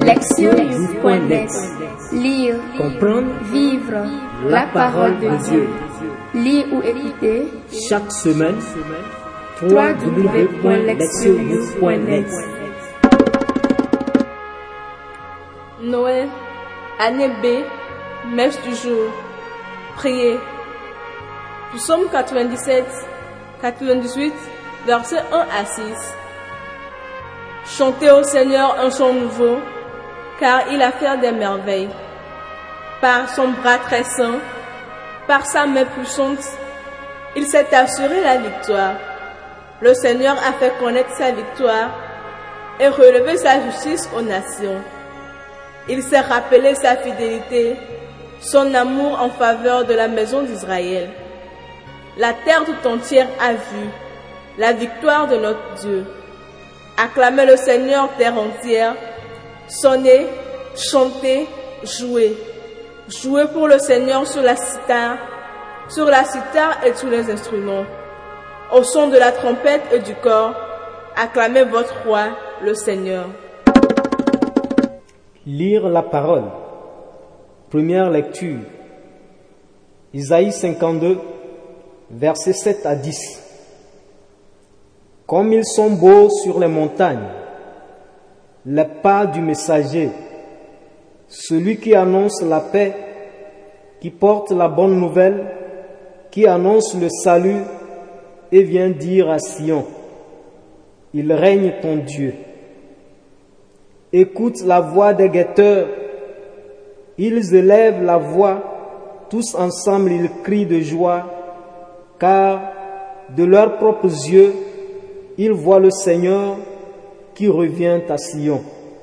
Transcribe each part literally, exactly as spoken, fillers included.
lectionnews point net. Lire, comprendre, vivre la parole de Dieu. Lire ou écouter Chaque semaine, w w w point lectionnews point net. Noël, année B, messe du jour. Priez. Psaume quatre-vingt-dix-sept, quatre-vingt-dix-huit, versets un à six. Chantez au Seigneur un chant nouveau, car il a fait des merveilles. Par son bras très saint, par sa main puissante, il s'est assuré la victoire. Le Seigneur a fait connaître sa victoire et relevé sa justice aux nations. Il s'est rappelé sa fidélité, son amour en faveur de la maison d'Israël. La terre tout entière a vu la victoire de notre Dieu. Acclamez le Seigneur terre entière, sonnez, chantez, jouez. Jouez pour le Seigneur sur la cithare, sur la cithare et tous les instruments. Au son de la trompette et du cor, acclamez votre roi, le Seigneur. Lire la parole. Première lecture. Isaïe cinquante-deux, versets sept à dix. Comme ils sont beaux sur les montagnes, les pas du messager, celui qui annonce la paix, qui porte la bonne nouvelle, qui annonce le salut et vient dire à Sion, il règne ton Dieu. Écoute la voix des guetteurs, ils élèvent la voix, tous ensemble ils crient de joie, car de leurs propres yeux, ils voient le Seigneur qui revient à Sion.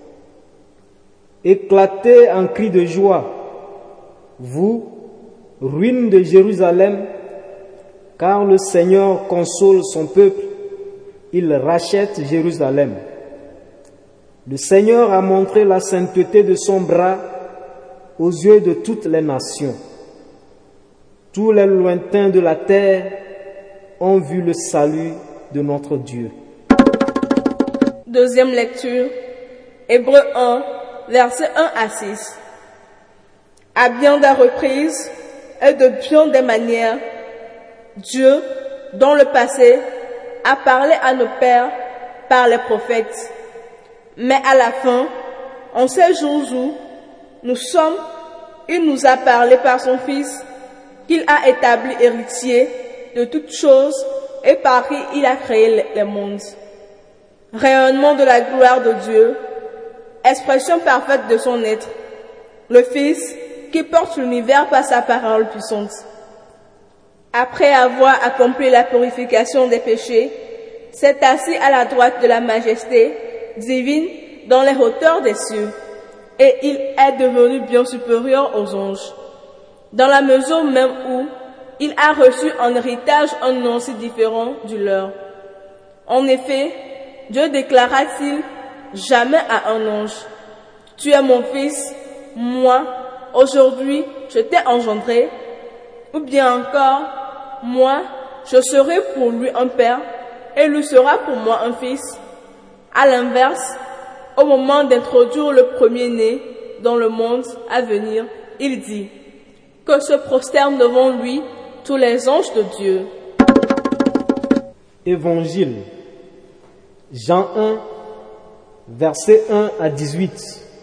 Éclatez en cris de joie, vous, ruines de Jérusalem, car le Seigneur console son peuple, il rachète Jérusalem. Le Seigneur a montré la sainteté de son bras aux yeux de toutes les nations. Tous les lointains de la terre ont vu le salut de notre Dieu. Deuxième lecture, Hébreux un, versets un à six. À bien des reprises et de bien des manières, Dieu, dans le passé, a parlé à nos pères par les prophètes. Mais à la fin, en ces jours où nous sommes, il nous a parlé par son Fils, qu'il a établi héritier de toutes choses et par qui il a créé les mondes. Rayonnement de la gloire de Dieu, expression parfaite de son être, le Fils qui porte l'univers par sa parole puissante. Après avoir accompli la purification des péchés, s'est assis à la droite de la majesté divine dans les hauteurs des cieux, et il est devenu bien supérieur aux anges, dans la mesure même où il a reçu en héritage un nom si différent du leur. En effet, Dieu déclara-t-il jamais à un ange, « Tu es mon fils, moi, aujourd'hui, je t'ai engendré » ou bien encore, « Moi, je serai pour lui un père, et lui sera pour moi un fils » À l'inverse, au moment d'introduire le premier-né dans le monde à venir, il dit que se prosternent devant lui tous les anges de Dieu. Évangile, Jean un, versets un à dix-huit.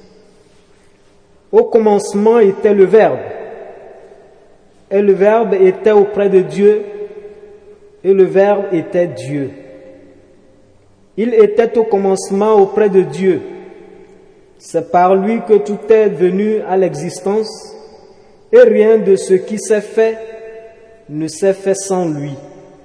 Au commencement était le Verbe, et le Verbe était auprès de Dieu, et le Verbe était Dieu. Il était au commencement auprès de Dieu. C'est par lui que tout est venu à l'existence, et rien de ce qui s'est fait ne s'est fait sans lui.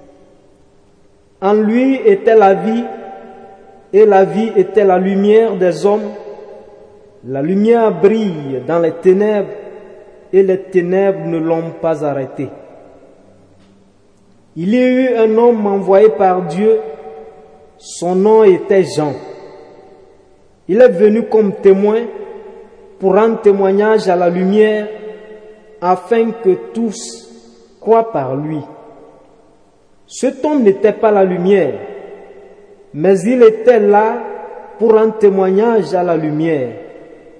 En lui était la vie, et la vie était la lumière des hommes. La lumière brille dans les ténèbres, et les ténèbres ne l'ont pas arrêté. Il y a eu un homme envoyé par Dieu, son nom était Jean. Il est venu comme témoin pour rendre témoignage à la lumière, afin que tous croient par lui. Cet homme n'était pas la lumière, mais il était là pour rendre témoignage à la lumière.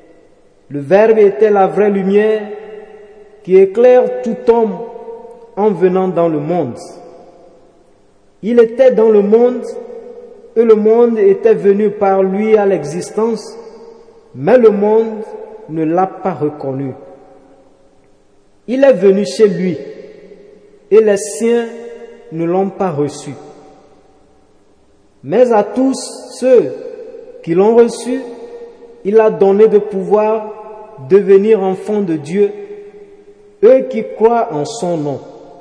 Le Verbe était la vraie lumière qui éclaire tout homme en venant dans le monde. Il était dans le monde et le monde était venu par lui à l'existence, mais le monde ne l'a pas reconnu. Il est venu chez lui et les siens ne l'ont pas reçu. Mais à tous ceux qui l'ont reçu, il a donné de pouvoir devenir enfants de Dieu, eux qui croient en son nom.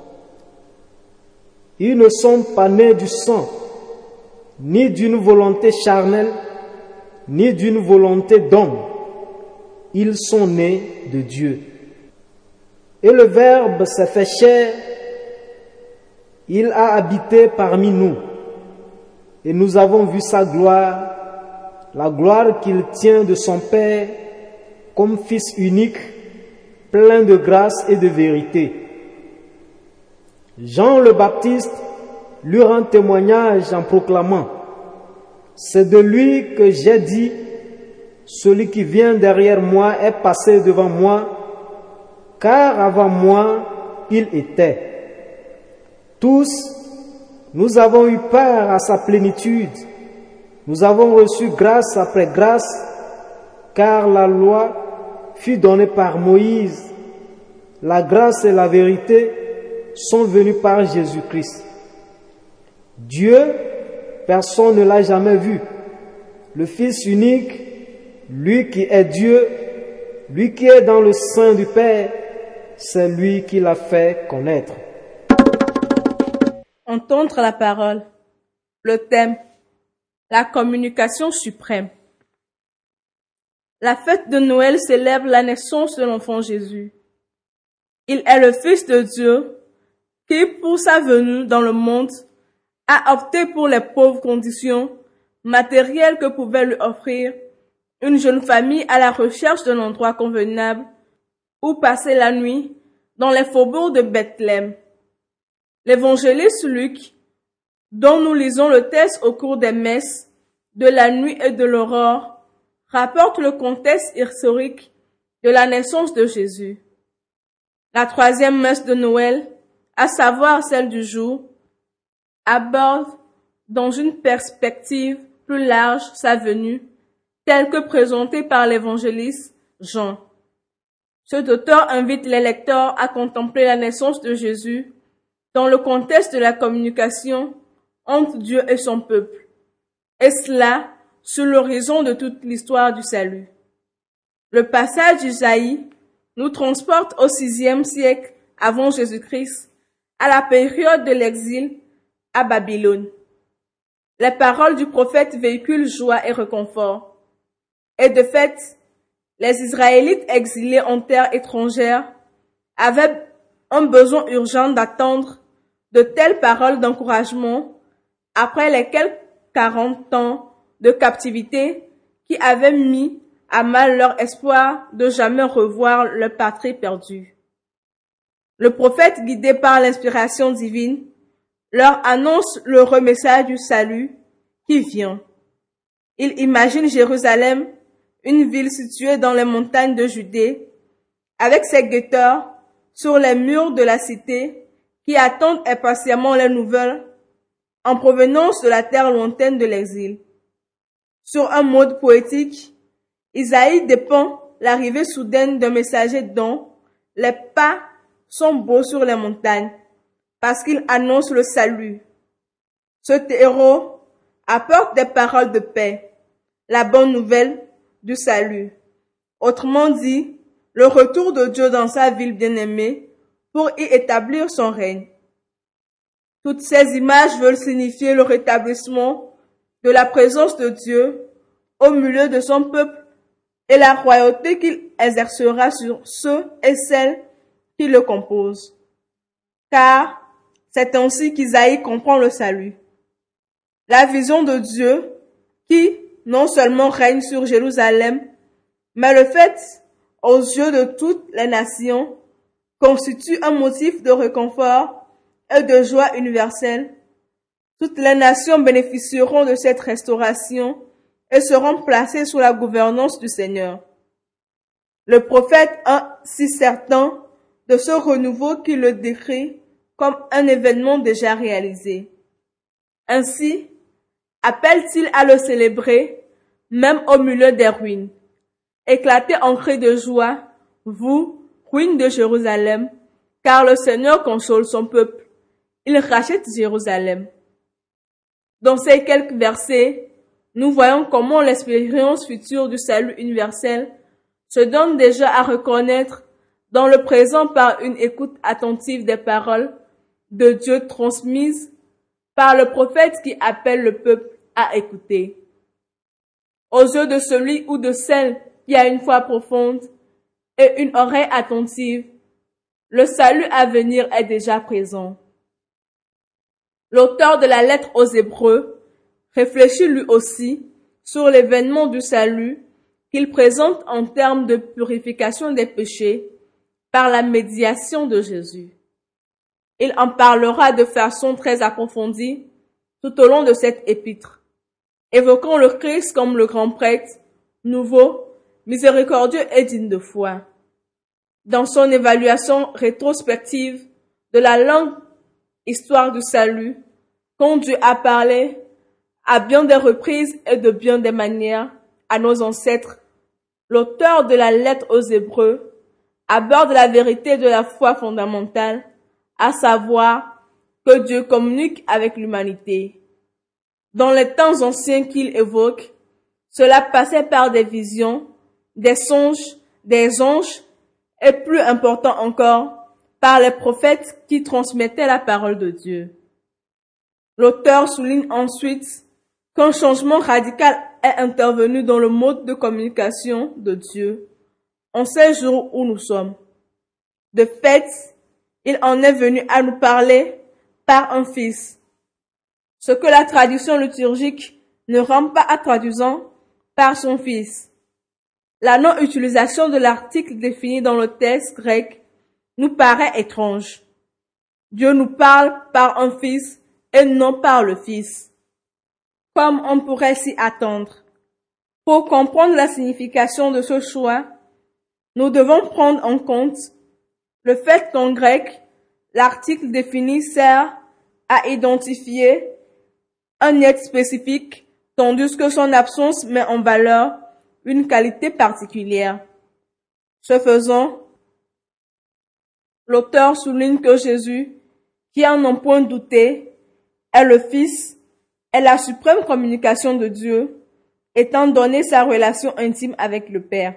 Ils ne sont pas nés du sang, ni d'une volonté charnelle, ni d'une volonté d'homme. Ils sont nés de Dieu. Et le Verbe s'est fait chair, il a habité parmi nous, et nous avons vu sa gloire, la gloire qu'il tient de son Père comme Fils unique, plein de grâce et de vérité. Jean le Baptiste lui rend témoignage en proclamant: c'est de lui que j'ai dit, celui qui vient derrière moi est passé devant moi, car avant moi il était. Tous, nous avons eu part à sa plénitude, nous avons reçu grâce après grâce, car la loi fut donnée par Moïse, la grâce et la vérité sont venues par Jésus-Christ. Dieu, personne ne l'a jamais vu. Le Fils unique, lui qui est Dieu, lui qui est dans le sein du Père, c'est lui qui l'a fait connaître. Entendre la parole. Le thème: la communication suprême. La fête de Noël célèbre la naissance de l'enfant Jésus. Il est le Fils de Dieu qui, pour sa venue dans le monde, a opté pour les pauvres conditions matérielles que pouvait lui offrir une jeune famille à la recherche d'un endroit convenable où passer la nuit dans les faubourgs de Bethléem. L'évangéliste Luc, dont nous lisons le texte au cours des messes de la nuit et de l'aurore, rapporte le contexte historique de la naissance de Jésus. La troisième messe de Noël, à savoir celle du jour, aborde dans une perspective plus large sa venue, telle que présentée par l'évangéliste Jean. Cet auteur invite les lecteurs à contempler la naissance de Jésus dans le contexte de la communication entre Dieu et son peuple, et cela sur l'horizon de toute l'histoire du salut. Le passage d'Isaïe nous transporte au sixième siècle avant Jésus-Christ, à la période de l'exil à Babylone. Les paroles du prophète véhiculent joie et réconfort. Et de fait, les Israélites exilés en terre étrangère avaient un besoin urgent d'attendre de telles paroles d'encouragement après les quelques quarante ans de captivité qui avaient mis à mal leur espoir de jamais revoir leur patrie perdue. Le prophète, guidé par l'inspiration divine, leur annonce l'heureux message du salut qui vient. Il imagine Jérusalem, une ville située dans les montagnes de Judée, avec ses guetteurs sur les murs de la cité qui attendent impatiemment les nouvelles en provenance de la terre lointaine de l'exil. Sur un mode poétique, Isaïe dépeint l'arrivée soudaine d'un messager dont les pas sont beaux sur les montagnes, parce qu'il annonce le salut. Cet héros apporte des paroles de paix, la bonne nouvelle du salut. Autrement dit, le retour de Dieu dans sa ville bien-aimée pour y établir son règne. Toutes ces images veulent signifier le rétablissement de la présence de Dieu au milieu de son peuple et la royauté qu'il exercera sur ceux et celles qui le composent. Car c'est ainsi qu'Isaïe comprend le salut. La vision de Dieu qui non seulement règne sur Jérusalem, mais le fait aux yeux de toutes les nations constitue un motif de réconfort et de joie universelle. Toutes les nations bénéficieront de cette restauration et seront placées sous la gouvernance du Seigneur. Le prophète est si certain de ce renouveau qu'il le décrit comme un événement déjà réalisé. Ainsi, appelle-t-il à le célébrer, même au milieu des ruines. Éclatez en cris de joie, vous, ruines de Jérusalem, car le Seigneur console son peuple. Il rachète Jérusalem. Dans ces quelques versets, nous voyons comment l'expérience future du salut universel se donne déjà à reconnaître dans le présent par une écoute attentive des paroles de Dieu transmises par le prophète qui appelle le peuple à écouter. Aux yeux de celui ou de celle qui a une foi profonde et une oreille attentive, le salut à venir est déjà présent. L'auteur de la lettre aux Hébreux réfléchit lui aussi sur l'événement du salut qu'il présente en termes de purification des péchés par la médiation de Jésus. Il en parlera de façon très approfondie tout au long de cette épître, évoquant le Christ comme le grand prêtre, nouveau, miséricordieux et digne de foi. Dans son évaluation rétrospective de la longue histoire du salut, quand Dieu a parlé à bien des reprises et de bien des manières à nos ancêtres, l'auteur de la lettre aux Hébreux aborde la vérité de la foi fondamentale, à savoir que Dieu communique avec l'humanité. Dans les temps anciens qu'il évoque, cela passait par des visions, des songes, des anges et plus important encore, par les prophètes qui transmettaient la parole de Dieu. L'auteur souligne ensuite qu'un changement radical est intervenu dans le mode de communication de Dieu en ces jours où nous sommes. De fait, il en est venu à nous parler par un fils. Ce que la tradition liturgique ne rend pas à traduisant par son fils. La non-utilisation de l'article défini dans le texte grec nous paraît étrange. Dieu nous parle par un fils et non par le fils, comme on pourrait s'y attendre. Pour comprendre la signification de ce choix, nous devons prendre en compte le fait qu'en grec, l'article défini sert à identifier un être spécifique, tandis que son absence met en valeur une qualité particulière. Ce faisant, l'auteur souligne que Jésus, qui en n'en point douté, est le Fils, est la suprême communication de Dieu, étant donné sa relation intime avec le Père.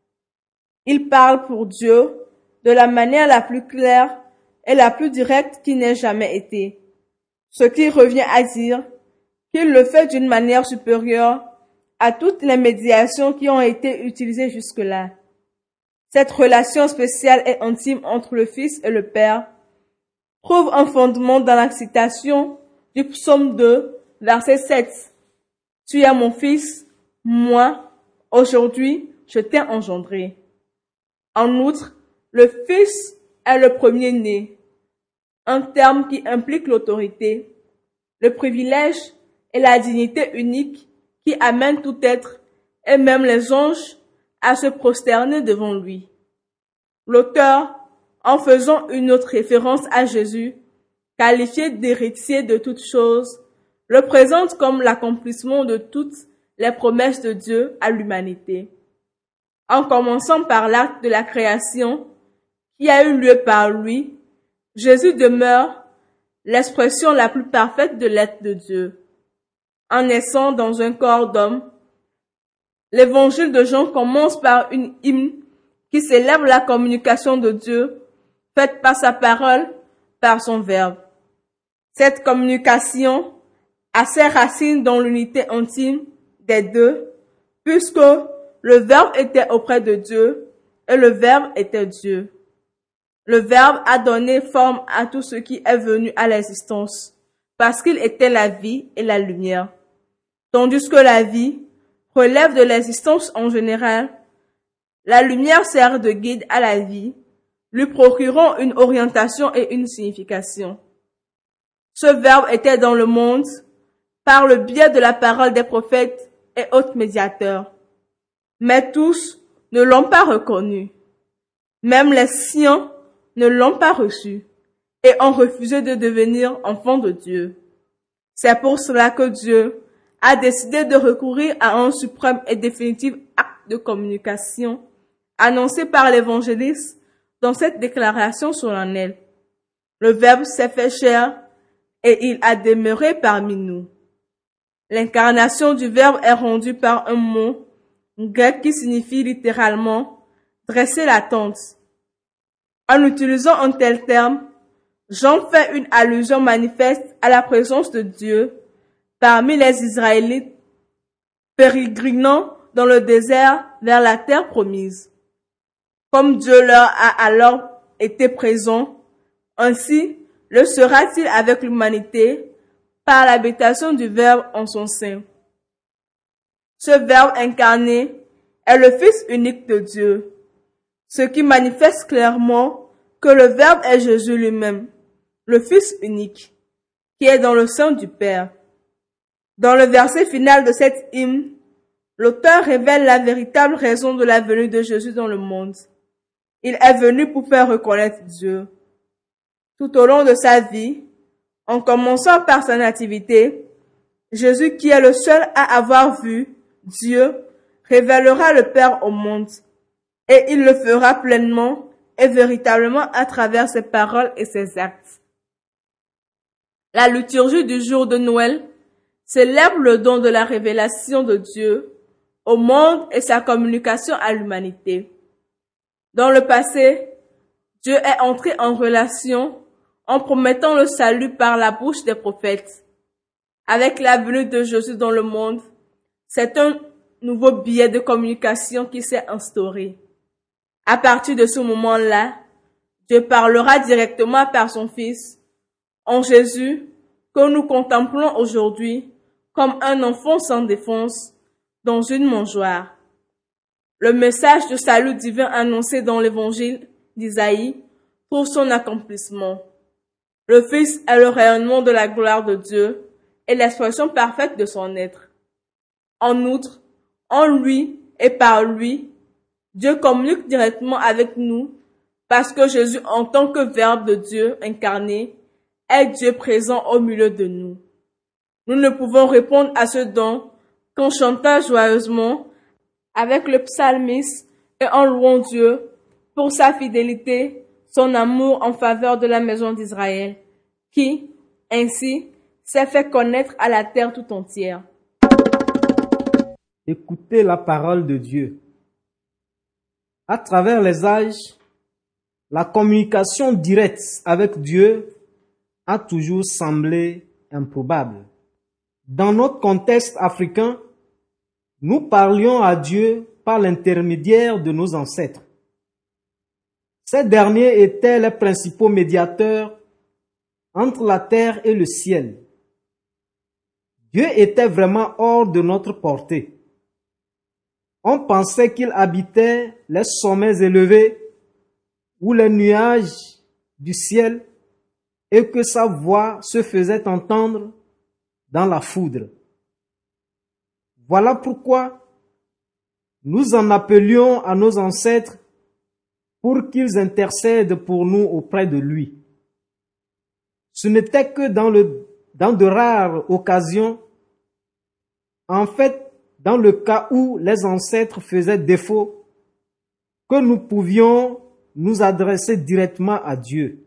Il parle pour Dieu de la manière la plus claire et la plus directe qui n'ait jamais été, ce qui revient à dire qu'il le fait d'une manière supérieure à toutes les médiations qui ont été utilisées jusque-là. Cette relation spéciale et intime entre le Fils et le Père trouve un fondement dans la citation du psaume deux, verset sept. « Tu es mon Fils, moi, aujourd'hui, je t'ai engendré. » En outre, le Fils est le premier-né, un terme qui implique l'autorité, le privilège et la dignité unique qui amène tout être, et même les anges, à se prosterner devant lui. L'auteur, en faisant une autre référence à Jésus, qualifié d'héritier de toutes choses, le présente comme l'accomplissement de toutes les promesses de Dieu à l'humanité. En commençant par l'acte de la création, qui a eu lieu par lui, Jésus demeure l'expression la plus parfaite de l'être de Dieu. En naissant dans un corps d'homme, l'évangile de Jean commence par une hymne qui célèbre la communication de Dieu faite par sa parole, par son verbe. Cette communication a ses racines dans l'unité intime des deux, puisque le verbe était auprès de Dieu et le verbe était Dieu. Le verbe a donné forme à tout ce qui est venu à l'existence, parce qu'il était la vie et la lumière. Tandis que la vie relève de l'existence en général, la lumière sert de guide à la vie, lui procurant une orientation et une signification. Ce verbe était dans le monde par le biais de la parole des prophètes et autres médiateurs. Mais tous ne l'ont pas reconnu. Même les siens ne l'ont pas reçu et ont refusé de devenir enfants de Dieu. C'est pour cela que Dieu a décidé de recourir à un suprême et définitif acte de communication annoncé par l'évangéliste dans cette déclaration solennelle. Le Verbe s'est fait chair et il a demeuré parmi nous. L'incarnation du Verbe est rendue par un mot grec qui signifie littéralement « dresser la tente ». En utilisant un tel terme, Jean fait une allusion manifeste à la présence de Dieu parmi les Israélites pérégrinant dans le désert vers la terre promise. Comme Dieu leur a alors été présent, ainsi le sera-t-il avec l'humanité par l'habitation du Verbe en son sein. Ce Verbe incarné est le Fils unique de Dieu, ce qui manifeste clairement que le Verbe est Jésus lui-même, le Fils unique, qui est dans le sein du Père. Dans le verset final de cette hymne, l'auteur révèle la véritable raison de la venue de Jésus dans le monde. Il est venu pour faire reconnaître Dieu. Tout au long de sa vie, en commençant par sa nativité, Jésus, qui est le seul à avoir vu Dieu, révélera le Père au monde, et il le fera pleinement et véritablement à travers ses paroles et ses actes. La liturgie du jour de Noël célèbre le don de la révélation de Dieu au monde et sa communication à l'humanité. Dans le passé, Dieu est entré en relation en promettant le salut par la bouche des prophètes. Avec la venue de Jésus dans le monde, c'est un nouveau biais de communication qui s'est instauré. À partir de ce moment-là, Dieu parlera directement par son Fils, en Jésus, que nous contemplons aujourd'hui comme un enfant sans défense dans une mangeoire. Le message de salut divin annoncé dans l'évangile d'Isaïe trouve son accomplissement. Le Fils est le rayonnement de la gloire de Dieu et l'expression parfaite de son être. En outre, en lui et par lui, Dieu communique directement avec nous parce que Jésus, en tant que Verbe de Dieu incarné, est Dieu présent au milieu de nous. Nous ne pouvons répondre à ce don qu'en chantant joyeusement avec le psalmiste et en louant Dieu pour sa fidélité, son amour en faveur de la maison d'Israël, qui, ainsi, s'est fait connaître à la terre tout entière. Écoutez la parole de Dieu. À travers les âges, la communication directe avec Dieu a toujours semblé improbable. Dans notre contexte africain, nous parlions à Dieu par l'intermédiaire de nos ancêtres. Ces derniers étaient les principaux médiateurs entre la terre et le ciel. Dieu était vraiment hors de notre portée. On pensait qu'il habitait les sommets élevés ou les nuages du ciel et que sa voix se faisait entendre dans la foudre. Voilà pourquoi nous en appelions à nos ancêtres pour qu'ils intercèdent pour nous auprès de lui. Ce n'était que dans, le, dans de rares occasions, en fait, dans le cas où les ancêtres faisaient défaut, que nous pouvions nous adresser directement à Dieu.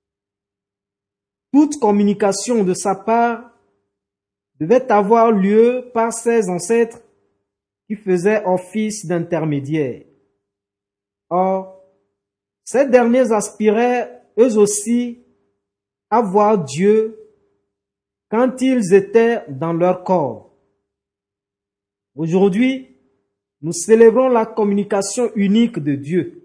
Toute communication de sa part devait avoir lieu par ses ancêtres qui faisaient office d'intermédiaires. Or, ces derniers aspiraient eux aussi à voir Dieu quand ils étaient dans leur corps. Aujourd'hui, nous célébrons la communication unique de Dieu.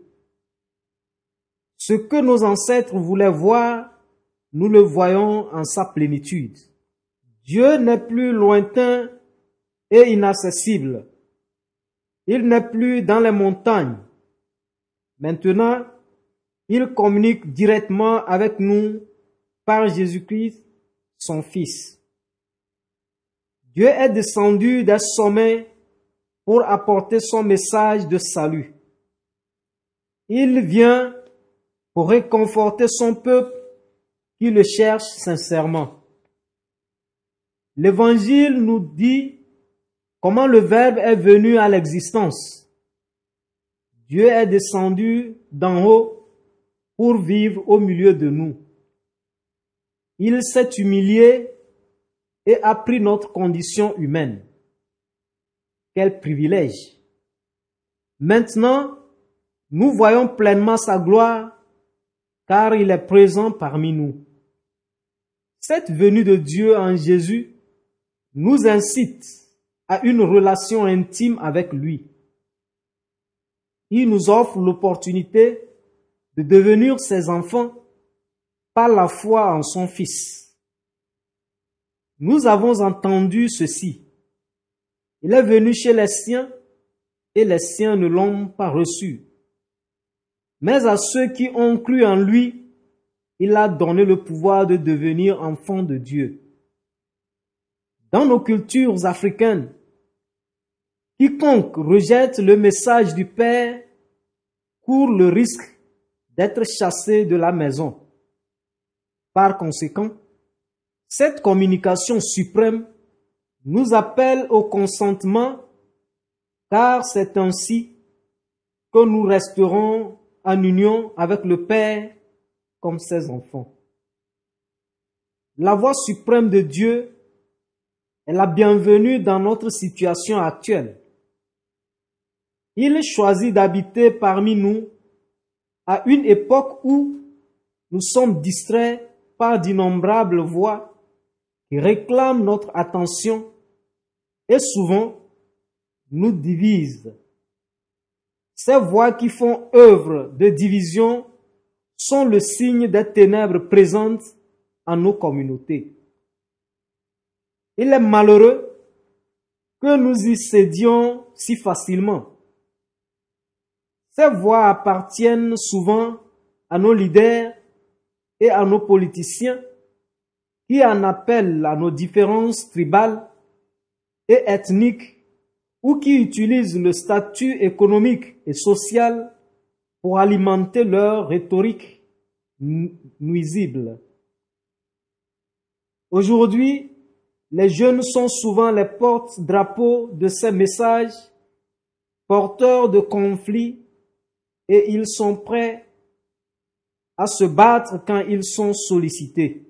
Ce que nos ancêtres voulaient voir, nous le voyons en sa plénitude. Dieu n'est plus lointain et inaccessible. Il n'est plus dans les montagnes. Maintenant, il communique directement avec nous par Jésus-Christ, son Fils. Dieu est descendu des sommets pour apporter son message de salut. Il vient pour réconforter son peuple qui le cherche sincèrement. L'Évangile nous dit comment le Verbe est venu à l'existence. Dieu est descendu d'en haut pour vivre au milieu de nous. Il s'est humilié et a pris notre condition humaine. Quel privilège! Maintenant, nous voyons pleinement sa gloire, car il est présent parmi nous. Cette venue de Dieu en Jésus nous incite à une relation intime avec lui. Il nous offre l'opportunité de devenir ses enfants par la foi en son Fils. Nous avons entendu ceci. Il est venu chez les siens et les siens ne l'ont pas reçu. Mais à ceux qui ont cru en lui, il a donné le pouvoir de devenir enfants de Dieu. Dans nos cultures africaines, quiconque rejette le message du Père court le risque d'être chassé de la maison. Par conséquent, cette communication suprême nous appelle au consentement, car c'est ainsi que nous resterons en union avec le Père comme ses enfants. La voix suprême de Dieu est la bienvenue dans notre situation actuelle. Il choisit d'habiter parmi nous à une époque où nous sommes distraits par d'innombrables voix qui réclament notre attention et souvent nous divisent. Ces voix qui font œuvre de division sont le signe des ténèbres présentes en nos communautés. Il est malheureux que nous y cédions si facilement. Ces voix appartiennent souvent à nos leaders et à nos politiciens qui en appellent à nos différences tribales et ethniques ou qui utilisent le statut économique et social pour alimenter leur rhétorique nuisible. Aujourd'hui, les jeunes sont souvent les porte-drapeaux de ces messages, porteurs de conflits, et ils sont prêts à se battre quand ils sont sollicités.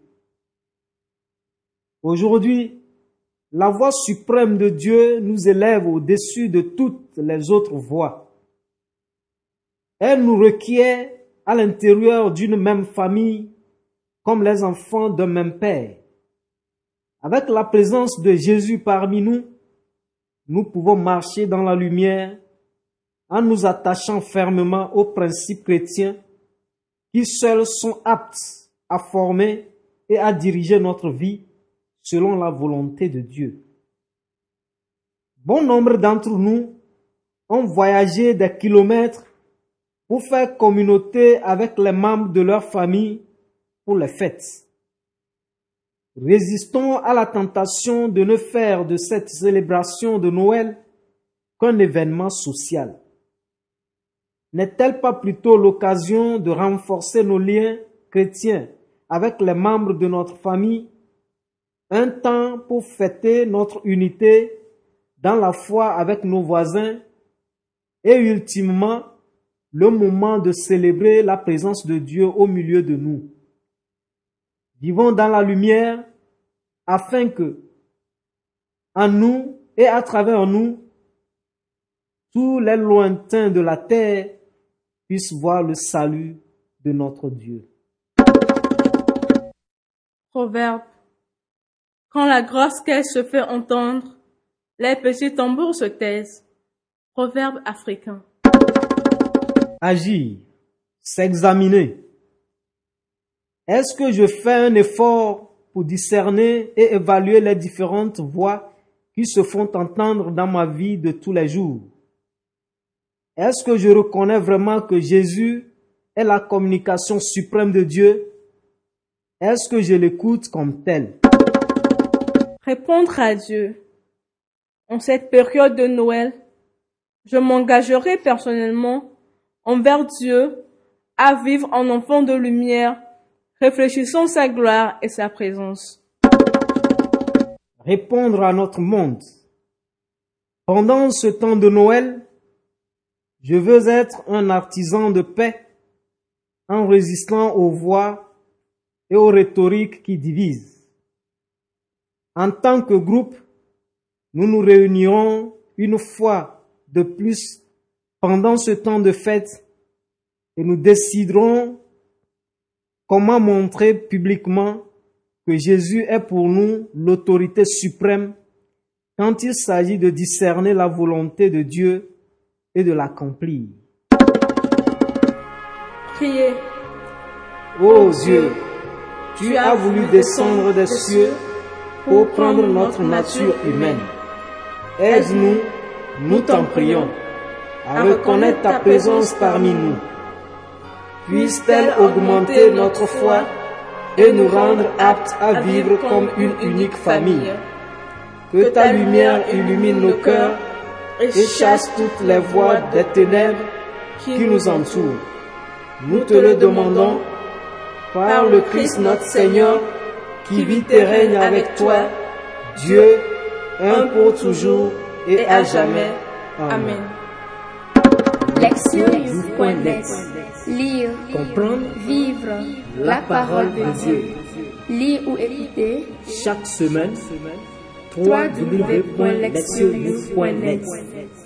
Aujourd'hui, la voix suprême de Dieu nous élève au-dessus de toutes les autres voix. Elle nous requiert à l'intérieur d'une même famille, comme les enfants d'un même père. Avec la présence de Jésus parmi nous, nous pouvons marcher dans la lumière en nous attachant fermement aux principes chrétiens qui seuls sont aptes à former et à diriger notre vie selon la volonté de Dieu. Bon nombre d'entre nous ont voyagé des kilomètres pour faire communauté avec les membres de leur famille pour les fêtes. Résistons à la tentation de ne faire de cette célébration de Noël qu'un événement social. N'est-elle pas plutôt l'occasion de renforcer nos liens chrétiens avec les membres de notre famille, un temps pour fêter notre unité dans la foi avec nos voisins et ultimement le moment de célébrer la présence de Dieu au milieu de nous. Vivons dans la lumière afin que, en nous et à travers nous, tous les lointains de la terre puissent voir le salut de notre Dieu. Proverbe. Quand la grosse caisse se fait entendre, les petits tambours se taisent. Proverbe africain. Agir, s'examiner. Est-ce que je fais un effort pour discerner et évaluer les différentes voix qui se font entendre dans ma vie de tous les jours? Est-ce que je reconnais vraiment que Jésus est la communication suprême de Dieu? Est-ce que je l'écoute comme tel? Répondre à Dieu. En cette période de Noël, je m'engagerai personnellement envers Dieu, à vivre en enfant de lumière, réfléchissant sa gloire et sa présence. Répondre à notre monde. Pendant ce temps de Noël, je veux être un artisan de paix en résistant aux voix et aux rhétoriques qui divisent. En tant que groupe, nous nous réunirons une fois de plus pendant ce temps de fête et nous déciderons comment montrer publiquement que Jésus est pour nous l'autorité suprême quand il s'agit de discerner la volonté de Dieu et de l'accomplir. Priez. Ô Dieu, tu as voulu descendre des cieux pour prendre notre nature humaine. Aide-nous, nous t'en prions, à reconnaître ta présence parmi nous. Puisse-t-elle augmenter notre foi et nous rendre aptes à vivre comme une unique famille. Que ta lumière illumine nos cœurs et chasse toutes les voies des ténèbres qui nous entourent. Nous te le demandons par le Christ notre Seigneur, qui vit et règne avec toi, Dieu, un pour toujours et à jamais. Amen. Lecture you point net. Lire, Comprendre, vivre la parole de Dieu. Lire ou écouter chaque semaine, w w w point lecture you point net.